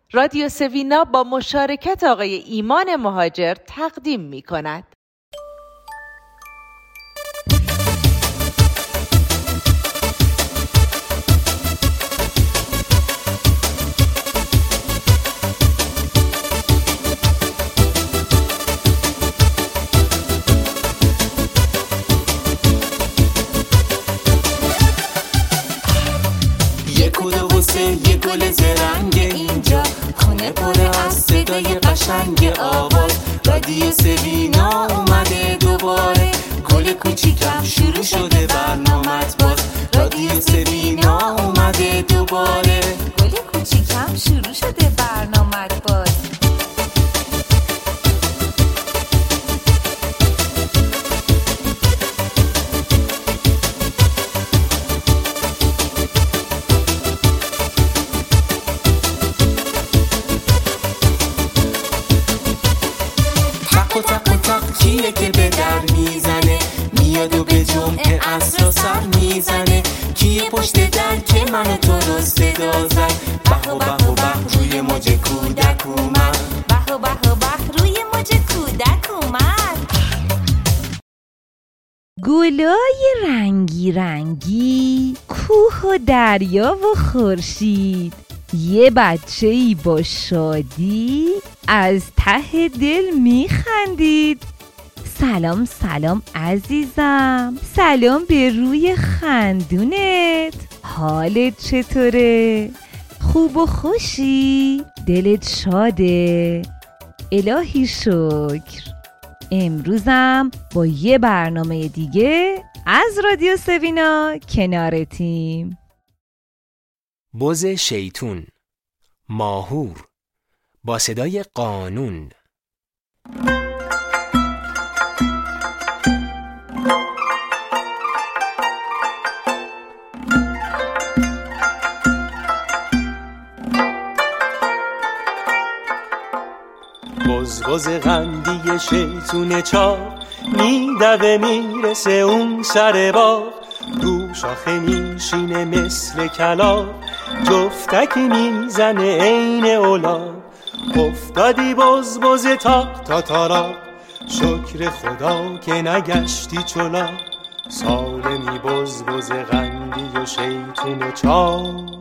رادیو سوینا با مشارکت آقای ایمان مهاجر تقدیم می کند. یه گل زرنگ اینجا، خونه پر از صدای قشنگ آواز. رادیو سوینا اومده دوباره، گل کوچیکم شروع شده برنامت باز. رادیو سوینا اومده دوباره، گل کوچیکم شروع شده برنامت باز. کیه که به در میزنه، میاد و به جمعه عصر سر میزنه. کیه پشت در که منو تو رو صدا زد؟ به و به و به روی موج کودک اومد. به و به و به روی موج کودک اومد. گلای رنگی رنگی، کوه و دریا و خورشید، یه بچه‌ای با شادی از ته دل میخندید. سلام سلام عزیزم، سلام به روی خندونت. حالت چطوره؟ خوب و خوشی؟ دلت شاده؟ الهی شکر. امروزم با یه برنامه دیگه از رادیو سوینا کنارتیم. بز شیطون، ماهور، با صدای قانون. بز قندی شیطون چاق، میدوه میرسه اون سر باغ. رو شاخه میشینه مثل کلاغ، جفتکی میزنه عین الاغ. افتادی بز تاق تا تاراق، شکر خدا که نگشتی چلاق. سالمی بز قندی و شیطون چاق.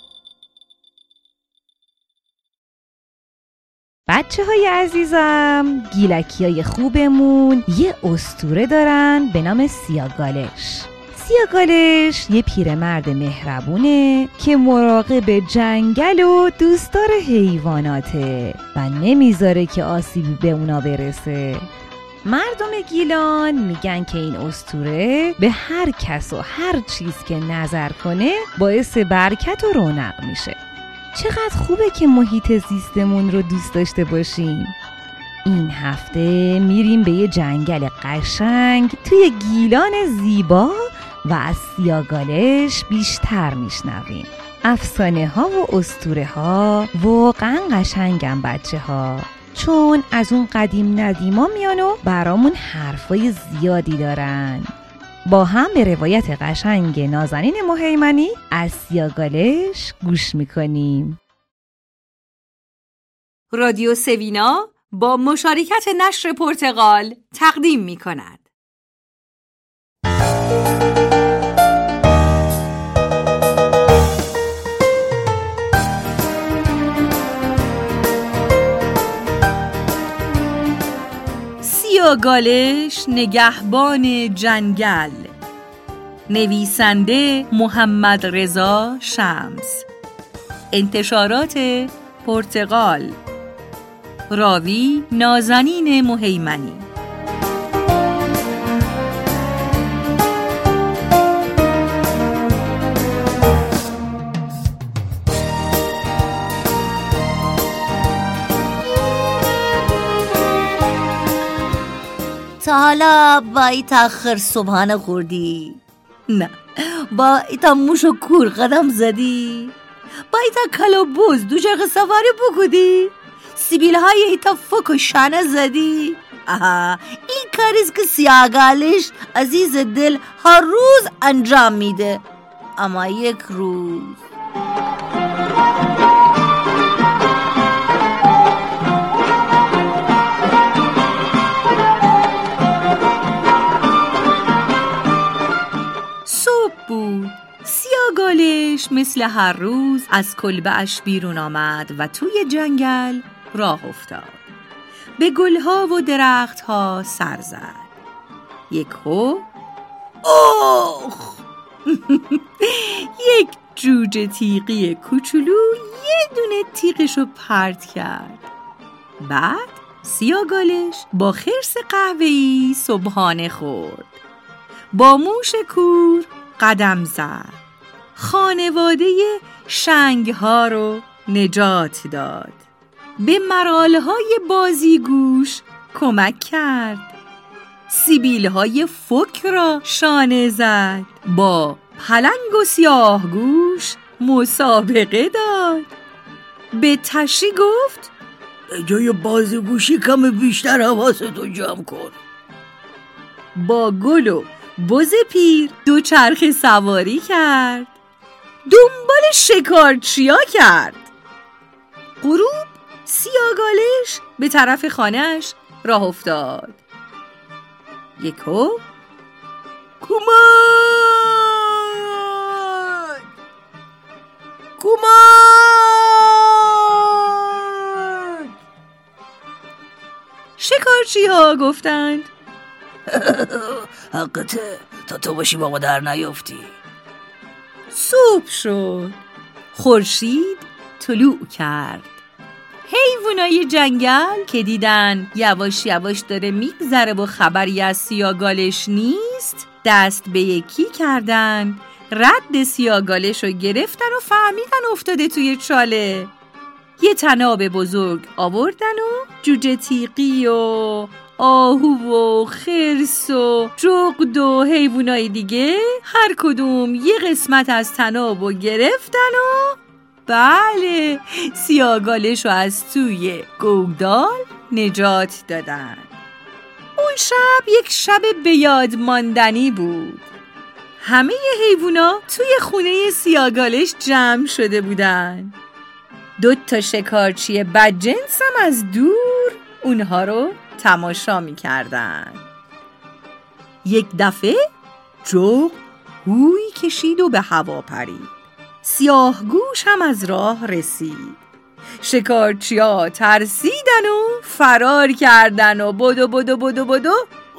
بچه های عزیزم، گیلکی های خوبمون یه اسطوره دارن به نام سیاگالش. سیاگالش یه پیرمرد مهربونه که مراقب جنگل و دوستدار حیواناته و نمیذاره که آسیبی به اونا برسه. مردم گیلان میگن که این اسطوره به هر کس و هر چیز که نظر کنه باعث برکت و رونق میشه. چقدر خوبه که محیط زیستمون رو دوست داشته باشیم. این هفته میریم به یه جنگل قشنگ توی گیلان زیبا و از سیاگالش بیشتر میشنویم. افسانه ها و اسطوره ها واقعا قشنگن بچه ها، چون از اون قدیم ندیما میان و برامون حرفای زیادی دارن. با هم به روایت قشنگ نازنین مهیمنی از سیاگالش گوش میکنیم. رادیو سوینا با مشارکت نشر پرتغال تقدیم میکند. سیاگالش نگهبان جنگل، نویسنده محمد رضا شمس، انتشارات پرتغال، راوی نازنین مهیمنی. تا حالا با ایتا خر صبحانه خوردی؟ نه. با ایتا موش و کور قدم زدی؟ با ایتا کلابوز دوچرخه سفاری بکودی؟ سیبیل های ایتا فک و شانه زدی؟ این کاریست که سیاگالش عزیز دل هر روز انجام میده. اما یک روز مثل هر روز از کلبه‌اش بیرون آمد و توی جنگل راه افتاد. به گلها و درختها سر زد. یکهو آخ یک جوجه تیغی کوچولو یه دونه تیغشو پرت کرد. بعد سیاگالش با خرس قهوه‌ای صبحانه خورد. با موش کور قدم زد. خانواده شنگها رو نجات داد. به مرالهای بازیگوش کمک کرد. سیبیلهای فک را شانه زد. با پلنگ و سیاهگوش مسابقه داد. به تشی گفت به جای بازیگوشی کم بیشتر حواستو جمع کن. با گل و بز پیر دوچرخه سواری کرد. دنبال شکارچیا کرد. غروب سیاگالش به طرف خانه‌اش راه افتاد. یکو کمک! شکارچی ها گفتند حقته تا تو باشی با ما در نیافتی. صبح شد. خورشید طلوع کرد. حیوانای جنگل که دیدن یواش یواش داره میگذره و خبری از سیاگالش نیست، دست به یکی کردن، رد سیاگالش رو گرفتن و فهمیدن افتاده توی چاله. یه طناب بزرگ آوردن و جوجه تیغی و آهو و خرس و جغد و حیوانای دیگه هر کدوم یه قسمت از طنابو گرفتن و بله سیاگالش رو از توی گودال نجات دادن. اون شب یک شب به یاد ماندنی بود. همه حیوونا توی خونه سیاگالش جمع شده بودن. 2 شکارچی بدجنس هم از دور اونها رو تماشا می کردن. یک دفعه جغد هوی کشید و به هوا پرید. سیاهگوش هم از راه رسید. شکارچی‌ها ترسیدن و فرار کردن و بدو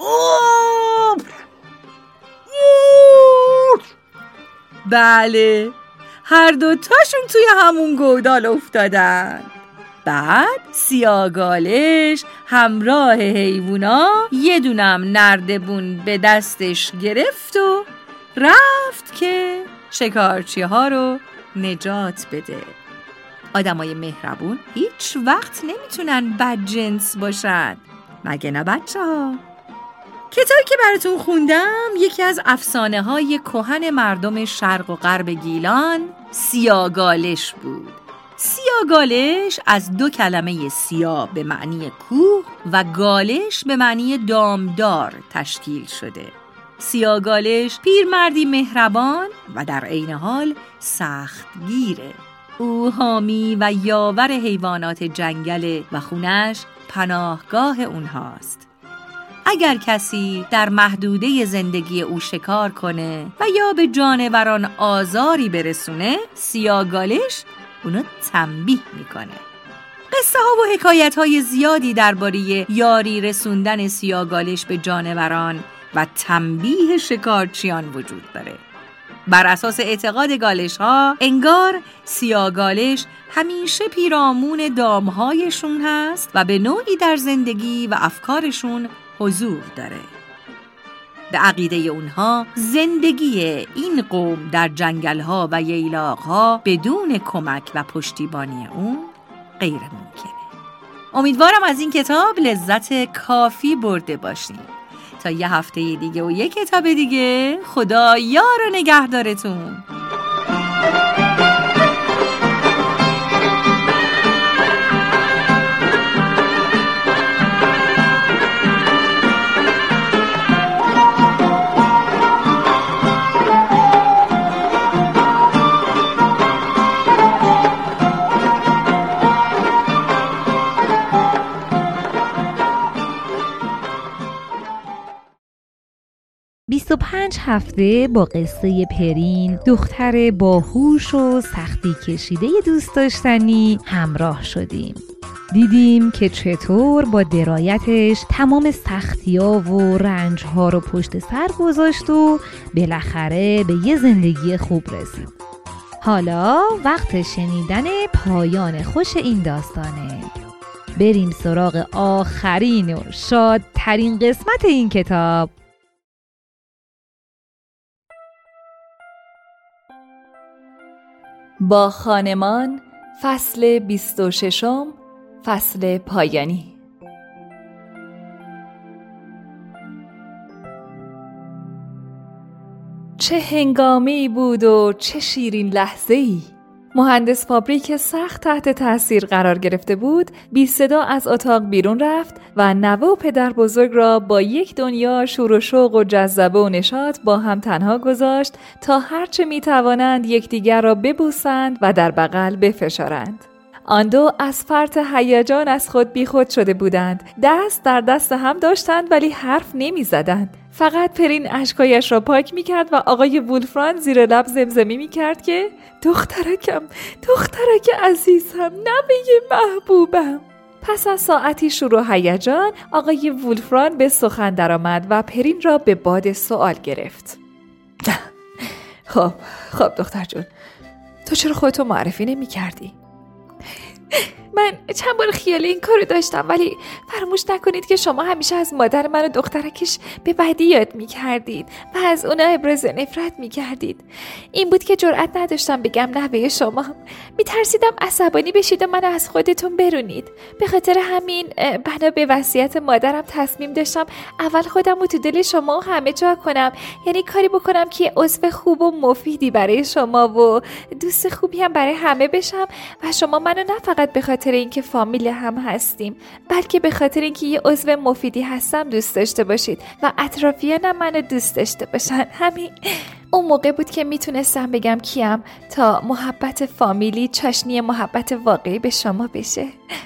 بله هر دوتاشون توی همون گودال افتادن. بعد سیاگالش همراه حیوونا یه دونم نردبون به دستش گرفت و رفت که شکارچی ها رو نجات بده. آدمای مهربون هیچ وقت نمیتونن بدجنس باشن، مگه نه بچه ها؟ کتابی که براتون خوندم یکی از افسانه های کهن مردم شرق و غرب گیلان، سیاگالش بود. سیاگالش از 2 کلمه سیا به معنی کوه و گالش به معنی دامدار تشکیل شده. سیاگالش پیرمردی مهربان و در عین حال سختگیره. او حامی و یاور حیوانات جنگل و خونش پناهگاه اونهاست. اگر کسی در محدوده زندگی او شکار کنه و یا به جانوران آزاری برسونه، سیاگالش اونو تنبیه میکنه. قصه ها و حکایت های زیادی درباره یاری رسوندن سیاگالش به جانوران و تنبیه شکارچیان وجود داره. بر اساس اعتقاد گالش ها انگار سیاگالش همیشه پیرامون دامهایشون هست و به نوعی در زندگی و افکارشون حضور داره. به عقیده اونها زندگی این قوم در جنگل‌ها و ییلاق‌ها بدون کمک و پشتیبانی اون غیر ممکنه. امیدوارم از این کتاب لذت کافی برده باشین. تا یه هفته دیگه و یه کتاب دیگه، خدا یار و نگهدارتون. 25 هفته با قصه پرین، دختر باهوش و سختی کشیده دوست داشتنی همراه شدیم. دیدیم که چطور با درایتش تمام سختی‌ها و رنج‌ها رو پشت سر گذاشت و بالاخره به یه زندگی خوب رسید. حالا وقت شنیدن پایان خوش این داستانه. بریم سراغ آخرین و شادترین قسمت این کتاب. با خانمان، فصل 26، فصل پایانی. چه هنگامی بود و چه شیرین لحظه‌ای. مهندس فابری که سخت تحت تاثیر قرار گرفته بود، بی صدا از اتاق بیرون رفت و نوه و پدر بزرگ را با یک دنیا شور و شوق و جذبه و نشاط با هم تنها گذاشت تا هرچه می توانند یکدیگر را ببوسند و در بغل بفشارند. آن دو از فرط هیجان از خود بیخود شده بودند. دست در دست هم داشتند ولی حرف نمی زدند. فقط پرین اشکایش را پاک می کرد و آقای وولفران زیر لب زمزمه می کرد که دخترک عزیزم، نوه محبوبم. پس از ساعتی شور و هیجان، آقای وولفران به سخن درآمد و پرین را به باد سوال گرفت. خب دختر جون، تو چرا خودتو معرفی نمی کردی؟ من چند بار خیال این کارو داشتم، ولی فراموش نکنید که شما همیشه از مادر من و دخترکش به بدی یاد می‌کردید و از اونا ابراز نفرت می‌کردید. این بود که جرئت نداشتم بگم نوه شما. می‌ترسیدم عصبانی بشید و منو از خودتون برونید. به خاطر همین بنا به وصیت مادرم تصمیم داشتم اول خودم رو تو دل شما همه جا کنم، یعنی کاری بکنم که عضو خوب و مفیدی برای شما و دوست خوبی هم برای همه بشم و شما منو نه فقط به خاطر اینکه فامیل هم هستیم، بلکه به خاطر اینکه یه عضو مفیدی هستم دوست داشته باشید و اطرافیانم منو دوست داشته باشن. همین اون موقع بود که میتونستم بگم کیم تا محبت فامیلی چاشنی محبت واقعی به شما بشه.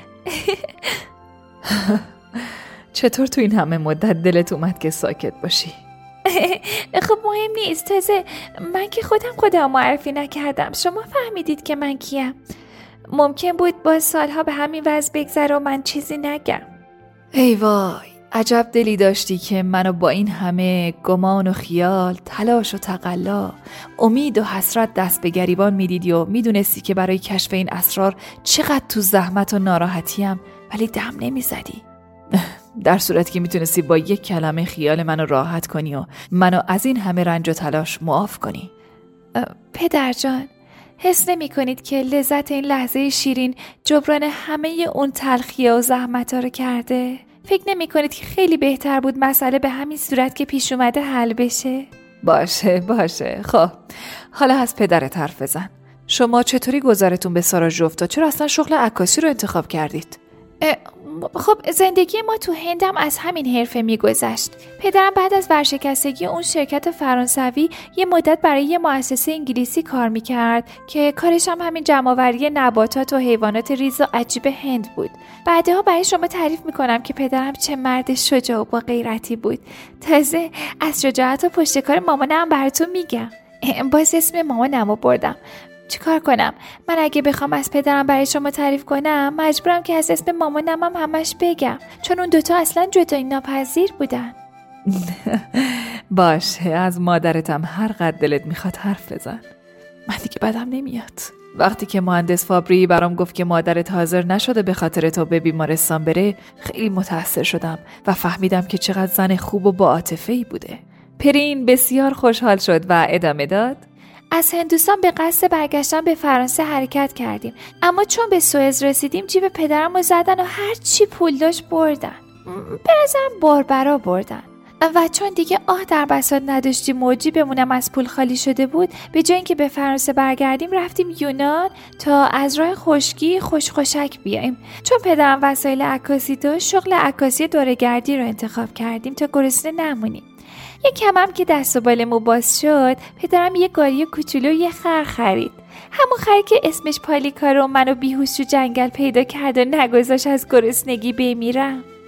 چطور تو این همه مدت دلت اومد که ساکت باشی؟ خب مهم نیست، تازه من که خودم معرفی نکردم، شما فهمیدید که من کیم. ممکن بود با سالها به همین وضع بگذره و من چیزی نگم. ای وای، عجب دلی داشتی که منو با این همه گمان و خیال، تلاش و تقلا، امید و حسرت دست به گریبان میدیدی و میدونستی که برای کشف این اسرار چقدر تو زحمت و ناراحتیم، ولی دم نمیزدی. در صورتی که میتونستی با یک کلمه خیال منو راحت کنی و منو از این همه رنج و تلاش معاف کنی. پدر جان، حس نمی کنید که لذت این لحظه شیرین جبران همه اون تلخیه و زحمت ها رو کرده؟ فکر نمی کنید که خیلی بهتر بود مسئله به همین صورت که پیش اومده حل بشه؟ باشه. خب حالا از پدرت حرف بزن. شما چطوری گذارتون به سارا جفت؟ چرا اصلا شغل عکاسی رو انتخاب کردید؟ خب زندگی ما تو هندم از همین حرفه میگذشت. پدرم بعد از ورشکستگی اون شرکت فرانسوی یه مدت برای یه مؤسسه انگلیسی کار میکرد که کارش هم همین جمع‌آوری نباتات و حیوانات ریز و عجیب هند بود. بعدها برای شما تعریف میکنم که پدرم چه مرد شجاع و با غیرتی بود. تازه از شجاعت و پشتکار مامانم براتون میگم. باز اسم مامانمو بردم. چیکار کنم؟ من اگه بخوام از پدرم برای شما تعریف کنم مجبورم که از اسم مامانم هم همش بگم، چون اون دوتا اصلا جدایی ناپذیر بودن. باشه، از مادرتم هر قدر دلت میخواد حرف بزن. من دیگه بدم نمیاد. وقتی که مهندس فابری برام گفت که مادرت حاضر نشده به خاطر تو به بیمارستان بره، خیلی متأثر شدم و فهمیدم که چقدر زن خوب و با عاطفه‌ای بوده. پرین بسیار خوشحال شد و ادامه داد: از هندوستان به قصد برگشتن به فرانسه حرکت کردیم، اما چون به سوئز رسیدیم جیب پدرم رو زدن و هر چی پول داشت بردن. به نظرم باربرا بردن. و چون دیگه در بساط نداشتیم و جیبمونم از پول خالی شده بود، به جای اینکه به فرانسه برگردیم رفتیم یونان تا از راه خشکی خوشک بیاییم. چون پدرم وسایل عکاسی داشت، شغل عکاسی دوره‌گردی رو انتخاب کردیم تا گرسنه نمونیم. یک کمم که دست و بالمو باز شد، پدرم یه گاری کوچولو یه خر خرید. همون خری که اسمش پالیکا رو منو بیهوش تو جنگل پیدا کرد و نگذاشت از گرسنگی بمیرم.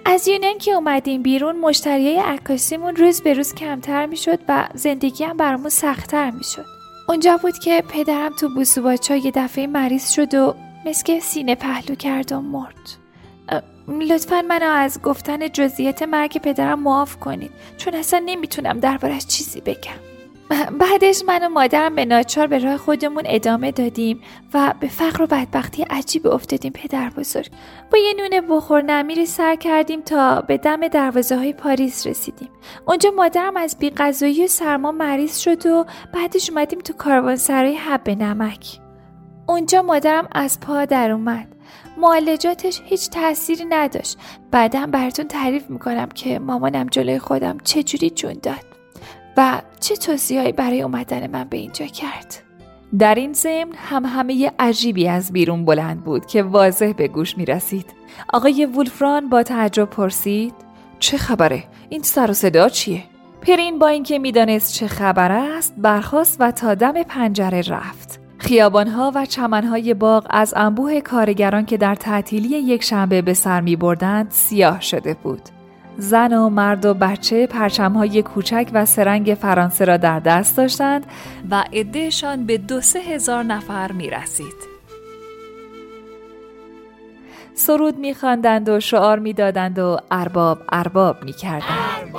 از یونان که اومدیم بیرون مشتریای عکاسیمون روز به روز کمتر میشد و زندگی هم برامون سخت‌تر میشد. اونجا بود که پدرم تو بوسوباچا یه دفعه مریض شد و مسکه سینه پهلو کرد و مرد. لطفاً منو از گفتن جزئیات مرگ پدرم معاف کنید، چون اصلا نمیتونم دربارش چیزی بگم. بعدش من و مادرم به ناچار به راه خودمون ادامه دادیم و به فقر و بدبختی عجیب افتادیم. پدر بزرگ، با یه نون بخور نمیری سر کردیم تا به دم دروازه های پاریس رسیدیم. اونجا مادرم از بی‌غذایی و سرما مریض شد و بعدش اومدیم تو کاروانسرای حب نمک. اونجا مادرم از پا در اومد. معالجاتش هیچ تأثیری نداشت. بعدم براتون تعریف میکنم که مامانم جلوی خودم چجوری جون داد و چه توصیه‌ای برای اومدن من به اینجا کرد. در این ضمن همهمه عجیبی از بیرون بلند بود که واضح به گوش می رسید. آقای وولفران با تعجب پرسید: چه خبره؟ این سر و صدا چیه؟ پرین با اینکه می دانست چه خبر است برخاست و تا دم پنجره رفت. خیابانها و چمنهای باغ از انبوه کارگران که در تعطیلی یک شنبه به سر می بردند سیاه شده بود. زن و مرد و بچه پرچم‌های کوچک و سرنگ فرانسه را در دست داشتند و عده‌شان به 2-3 هزار نفر می‌رسید. سرود می‌خواندند و شعار می‌دادند و ارباب ارباب می‌کردند.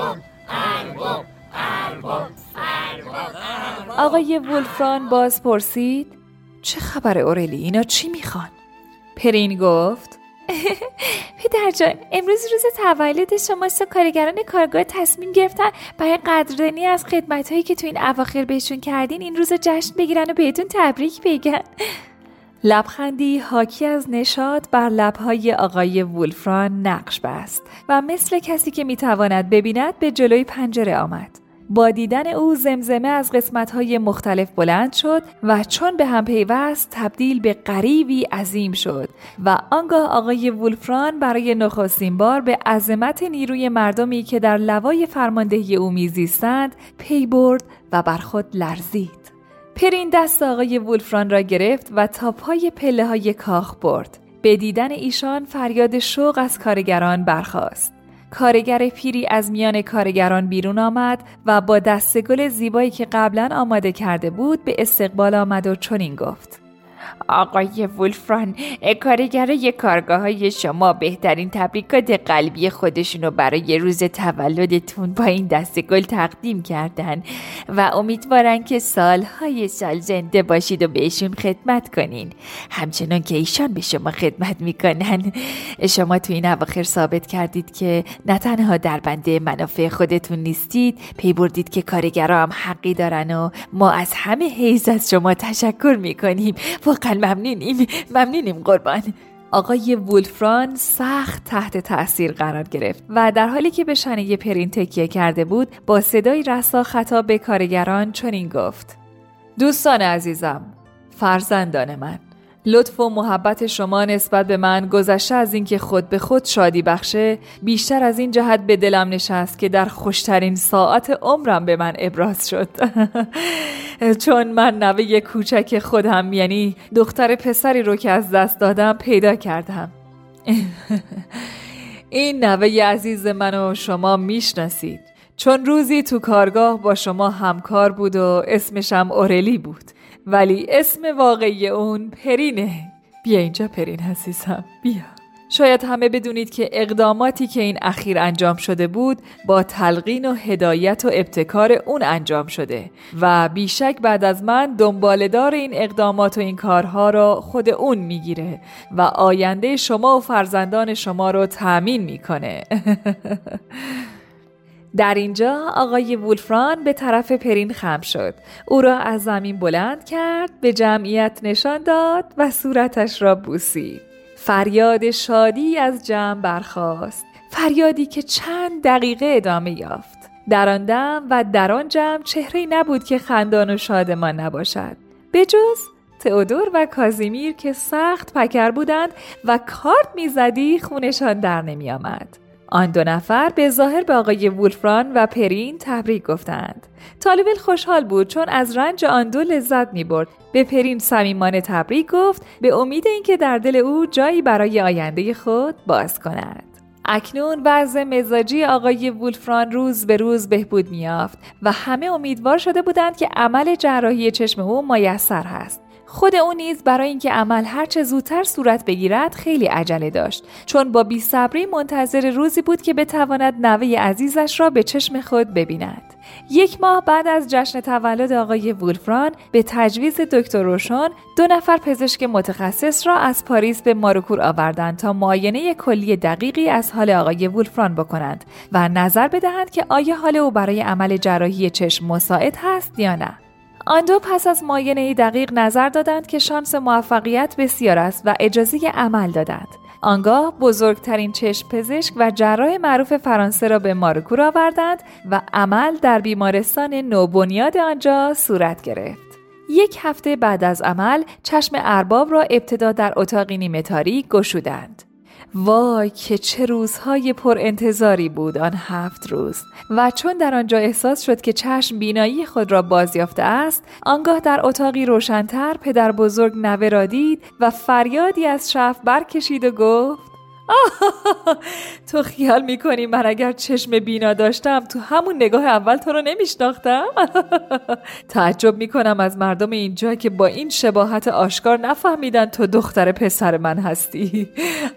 آقای وولفران باز پرسید: چه خبر اورلی؟ اینا چی می‌خوان؟ پرین گفت: پدر جان، امروز روز تولد شماست و کارگران کارگاه تصمیم گرفتن برای قدردانی از خدمت‌هایی که تو این اواخر بهشون کردین این روز جشن بگیرن و بهتون تبریک بگن. لبخندی حاکی از نشاط بر لب‌های آقای وولفران نقش بست و مثل کسی که میتواند ببیند به جلوی پنجره آمد. با دیدن او زمزمه از قسمت‌های مختلف بلند شد و چون به هم پیوست تبدیل به غریبی عظیم شد و آنگاه آقای وولفران برای نخستین بار به عظمت نیروی مردمی که در لوای فرماندهی او میزیستند پی برد و بر خود لرزید. پرین دست آقای وولفران را گرفت و تا پای پله‌های کاخ برد. به دیدن ایشان فریاد شوق از کارگران برخاست. کارگر پیری از میان کارگران بیرون آمد و با دسته گل زیبایی که قبلا آماده کرده بود به استقبال آمد و چنین گفت: آقای وولفران، کارگرای کارگاه‌های شما بهترین تبریکات قلبی خودشونو برای روز تولدتون با این دسته گل تقدیم کردن و امیدوارن که سالهای سال زنده باشید و بهشون خدمت کنین، همچنان که ایشان به شما خدمت میکنن. شما تو این اواخر ثابت کردید که نه تنها در بنده منافع خودتون نیستید، پی بردید که کارگرها هم حقی دارن و ما از همه حیز از شما تشکر میکنیم. واقعا ممنونیم قربان. آقای وولفران سخت تحت تأثیر قرار گرفت و در حالی که به شانه پرین تکیه کرده بود با صدای رسا خطاب به کارگران چنین گفت: دوستان عزیزم، فرزندان من، لطف و محبت شما نسبت به من گذشته از این که خود به خود شادی بخشه بیشتر از این جهت به دلم نشست که در خوشترین ساعت عمرم به من ابراز شد. چون من نوه کوچک خودم، یعنی دختر پسری رو که از دست دادم پیدا کردم. این نوه عزیز منو شما میشناسید، چون روزی تو کارگاه با شما همکار بود و اسمشم اورلی بود، ولی اسم واقعی اون پرینه. بیا اینجا پرین عزیزم، بیا. شاید همه بدونید که اقداماتی که این اخیر انجام شده بود با تلقین و هدایت و ابتکار اون انجام شده و بیشک بعد از من دنباله‌دار این اقدامات و این کارها رو خود اون میگیره و آینده شما و فرزندان شما رو تأمین میکنه. در اینجا آقای وولفران به طرف پرین خم شد، او را از زمین بلند کرد، به جمعیت نشان داد و صورتش را بوسید. فریاد شادی از جمع برخاست، فریادی که چند دقیقه ادامه یافت. در آن دم و در آن جمع چهره‌ای نبود که خندان و شادمان نباشد، به جز تئودور و کازیمیر که سخت پکر بودند و کارت می‌زدی خونشان در نمی آمد. آن دو نفر به ظاهر به آقای وولفران و پرین تبریک گفتند. طالبل خوشحال بود چون از رنج آن دو لذت می برد. به پرین صمیمانه تبریک گفت به امید اینکه در دل او جایی برای آینده خود باز کند. اکنون وضع مزاجی آقای وولفران روز به روز بهبود می‌یافت و همه امیدوار شده بودند که عمل جراحی چشم او میسر هست. خود او نیز برای اینکه عمل هرچه زودتر صورت بگیرد خیلی عجله داشت، چون با بی‌صبری منتظر روزی بود که بتواند نوه عزیزش را به چشم خود ببیند. 1 ماه بعد از جشن تولد آقای وولفران به تجویز دکتر روشن 2 نفر پزشک متخصص را از پاریس به ماروکور آوردند تا معاینه کلی دقیقی از حال آقای وولفران بکنند و نظر بدهند که آیا حال او برای عمل جراحی چشم مساعد هست یا نه. آن دو پس از معاینه دقیق نظر دادند که شانس موفقیت بسیار است و اجازه عمل دادند. آنگاه بزرگترین چشم پزشک و جراح معروف فرانسه را به ماروکور آوردند و عمل در بیمارستان نوبنیاد آنجا صورت گرفت. 1 هفته بعد از عمل چشم ارباب را ابتدا در اتاقی نیمه تاریک گشودند. وای که چه روزهای پر انتظاری بود آن 7 روز. و چون در آنجا احساس شد که چشم بینایی خود را بازیافته است، آنگاه در اتاقی روشن‌تر پدر بزرگ نوه را دید و فریادی از شف برکشید و گفت تو خیال میکنی من اگر چشم بینا داشتم تو همون نگاه اول تو رو نمیشناختم؟ تعجب میکنم از مردم اینجا که با این شباهت آشکار نفهمیدن تو دختر پسر من هستی.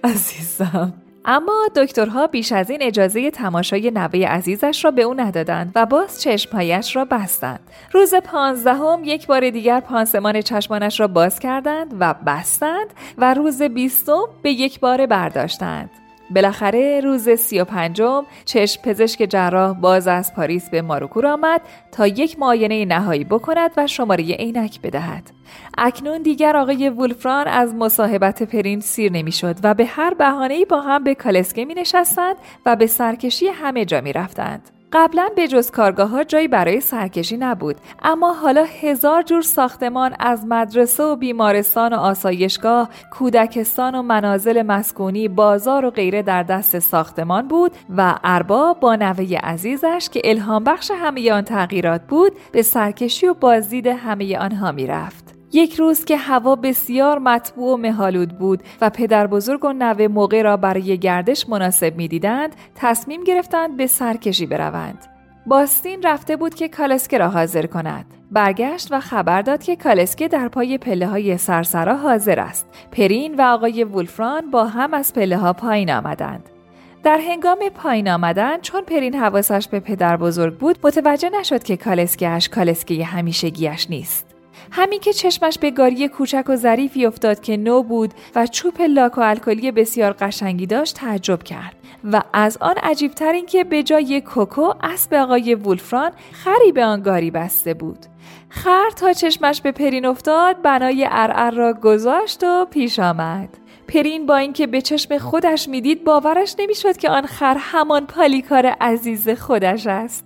عزیزم. اما دکترها بیش از این اجازه تماشای نوه عزیزش را به او ندادند و باز چشمهایش را بستند. روز 15 1 بار دیگر پانسمان چشمانش را باز کردند و بستند و روز 20 به 1 بار برداشتند. بالاخره روز 35 چشم پزشک جراح باز از پاریس به ماروکور آمد تا 1 معاینه نهایی بکند و شماره عینک بدهد. اکنون دیگر آقای وولفران از مصاحبت پرین سیر نمیشد و به هر بهانه‌ای با هم به کالسکه می نشستند و به سرکشی همه جا می رفتند. قبلا به جز کارگاه‌ها جایی برای سرکشی نبود، اما حالا 1000 جور ساختمان از مدرسه و بیمارستان و آسایشگاه، کودکستان و منازل مسکونی، بازار و غیره در دست ساختمان بود و ارباب با نوه عزیزش که الهام بخش همه آن تغییرات بود به سرکشی و بازدید همه آنها می رفت. 1 روز که هوا بسیار مطبوع و مه‌آلود بود و پدر بزرگ و نوه موقع را برای گردش مناسب می دیدند، تصمیم گرفتند به سرکشی بروند. باستین رفته بود که کالسکه را حاضر کند. برگشت و خبر داد که کالسکه در پای پله‌های سرسرا حاضر است. پرین و آقای وولفران با هم از پله‌ها پایین آمدند. در هنگام پایین آمدن چون پرین حواسش به پدر بزرگ بود متوجه نشد که کالسکه‌اش کالسکه همیشگیش نیست. همین که چشمش به گاری کوچک و ظریفی افتاد که نو بود و چوب لاک و الکلی بسیار قشنگی داشت تعجب کرد و از آن عجیب‌تر این که به جای کوکو اسب آقای وولفران خری به آن گاری بسته بود. خر تا چشمش به پرین افتاد بنای عرعر را گذاشت و پیش آمد. پرین با اینکه به چشم خودش میدید باورش نمیشد که آن خر همان پالیکار عزیز خودش است.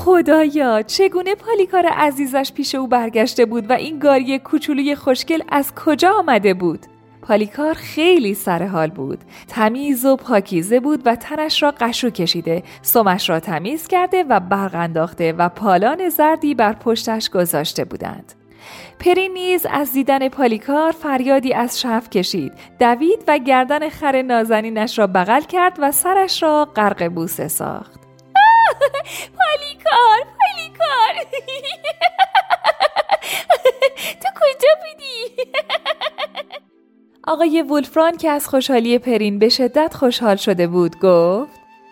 خدایا چگونه پالیکار عزیزش پیش او برگشته بود و این گاری کوچولوی خوشگل از کجا آمده بود؟ پالیکار خیلی سرحال بود، تمیز و پاکیزه بود و تنش را قشو کشیده، سمش را تمیز کرده و برق انداخته و پالان زردی بر پشتش گذاشته بودند. پرین نیز از دیدن پالیکار فریادی از شف کشید، دوید و گردن خر نازنینش را بغل کرد و سرش را غرق بوسه ساخت. پالیکار تو کجا بودی؟ آقای وولفران که از خوشحالی پرین به شدت خوشحال شده بود گفت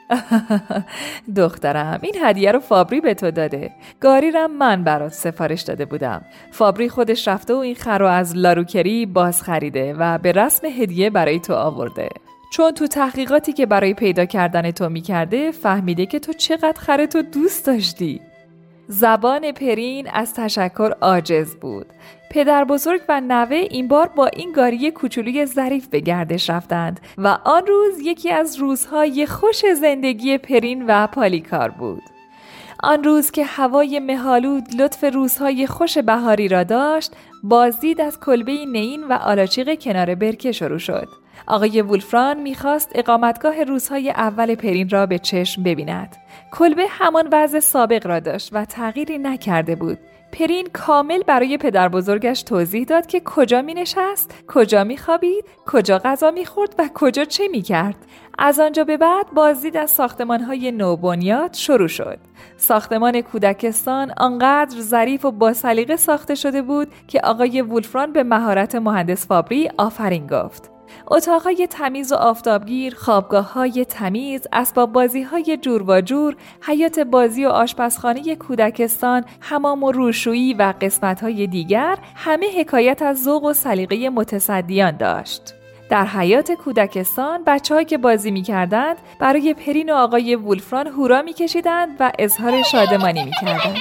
دخترم این هدیه رو فابری به تو داده. گاری رو من برات سفارش داده بودم. فابری خودش رفته و این خر رو از لاروکری باز خریده و به رسم هدیه برای تو آورده. چون تو تحقیقاتی که برای پیدا کردن تو می‌کرده فهمیده که تو چقدر خرتو دوست داشتی. زبان پرین از تشکر عاجز بود. پدر بزرگ و نوه این بار با این گاری کوچولوی ظریف به گردش رفتند و آن روز یکی از روزهای خوش زندگی پرین و پالیکار بود. آن روز که هوای مه‌آلود لطف روزهای خوش بهاری را داشت، بازدید از کلبه نین و آلاچیق کنار برکه شروع شد. آقای وولفران میخواست اقامتگاه روزهای اول پرین را به چشم ببیند. کلبه همان وضع سابق را داشت و تغییری نکرده بود. پرین کامل برای پدر بزرگش توضیح داد که کجا می نشست، کجا می خوابید، کجا غذا می خورد و کجا چه می کرد. از آنجا به بعد بازدید از ساختمان‌های نوبنیاد شروع شد. ساختمان کودکستان آنقدر ظریف و با سلیقه ساخته شده بود که آقای وولفران به مهارت مهندس فابری آفرین گفت. اتاق‌های تمیز و آفتابگیر، خوابگاه‌های تمیز، اسباب بازی‌های جور و جور، حیاط بازی و آشپزخانه کودکستان، حمام و روشویی و قسمت‌های دیگر همه حکایت از ذوق و سلیقه متصدیان داشت. در حیاط کودکستان بچه‌هایی که بازی می‌کردند برای پرین و آقای وولفران هورا می‌کشیدند و اظهار شادمانی می‌کردند.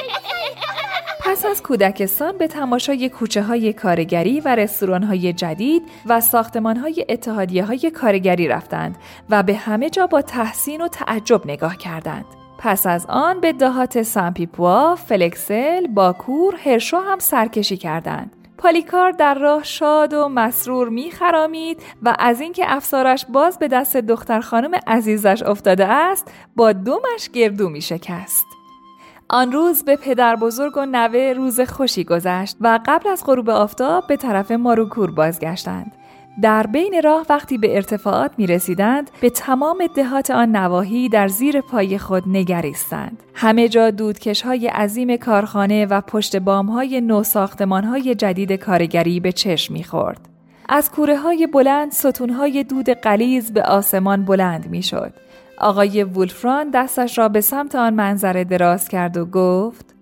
پس از کودکستان به تماشای کوچه‌های کارگری و رستوران‌های جدید و ساختمان‌های اتحادیه‌های کارگری رفتند و به همه جا با تحسین و تعجب نگاه کردند. پس از آن به دهات سنپیپوا، فلکسل، باکور، هرشو هم سرکشی کردند. پالیکار در راه شاد و مسرور می‌خرامید و از اینکه افسارش باز به دست دختر خانم عزیزش افتاده است با دمش گردو می‌شکست. آن روز به پدر بزرگ و نوه روز خوشی گذشت و قبل از غروب آفتاب به طرف ماروکور بازگشتند. در بین راه وقتی به ارتفاعات می رسیدند به تمام دهات آن نواحی در زیر پای خود نگریستند. همه جا دودکش‌های عظیم کارخانه و پشت بام‌های نو ساختمان‌های جدید کارگری به چشم می‌خورد. از کوره‌های بلند ستون‌های دود غلیظ به آسمان بلند می‌شد. آقای وولفران دستش را به سمت آن منظره دراز کرد و گفت: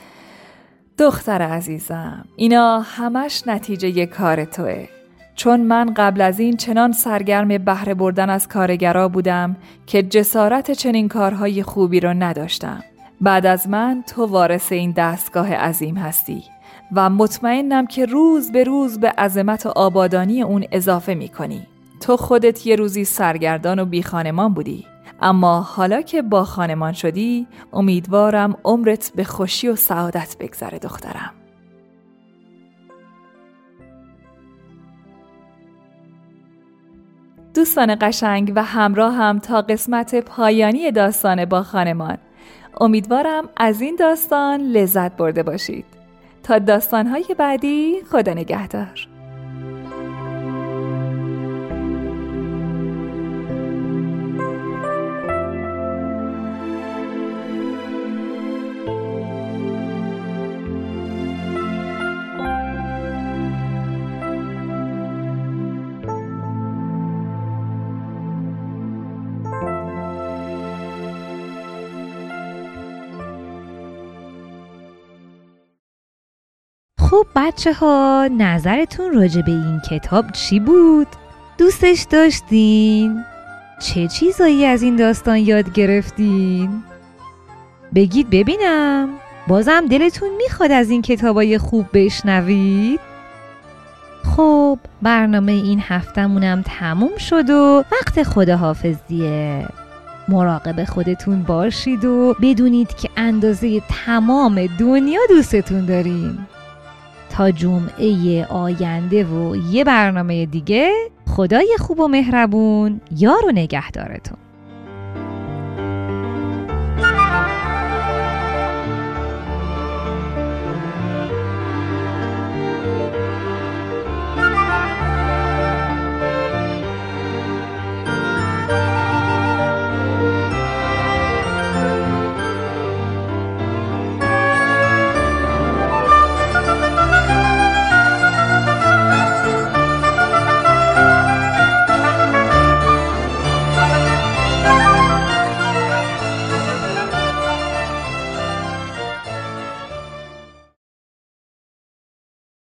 دختر عزیزم، اینا همش نتیجه کار توئه. چون من قبل از این چنان سرگرم بهره بردن از کارگرا بودم که جسارت چنین کارهای خوبی را نداشتم. بعد از من تو وارث این دستگاه عظیم هستی و مطمئنم که روز به روز به عظمت و آبادانی اون اضافه می‌کنی. تو خودت یه روزی سرگردان و بی خانمان بودی، اما حالا که با خانمان شدی امیدوارم عمرت به خوشی و سعادت بگذره دخترم. دوستان قشنگ و همراه هم تا قسمت پایانی داستان با خانمان، امیدوارم از این داستان لذت برده باشید. تا داستان‌های بعدی، خدا نگهدار. خب بچه ها، نظرتون راجع به این کتاب چی بود؟ دوستش داشتین؟ چه چیزایی از این داستان یاد گرفتین؟ بگید ببینم. بازم دلتون میخواد از این کتابای خوب بشنوید؟ خب برنامه این هفتمونم تموم شد و وقت خداحافظیه. مراقب خودتون باشید و بدونید که اندازه تمام دنیا دوستتون داریم. تا جمعه آینده و یه برنامه دیگه، خدای خوب و مهربون یار و نگهدارتون.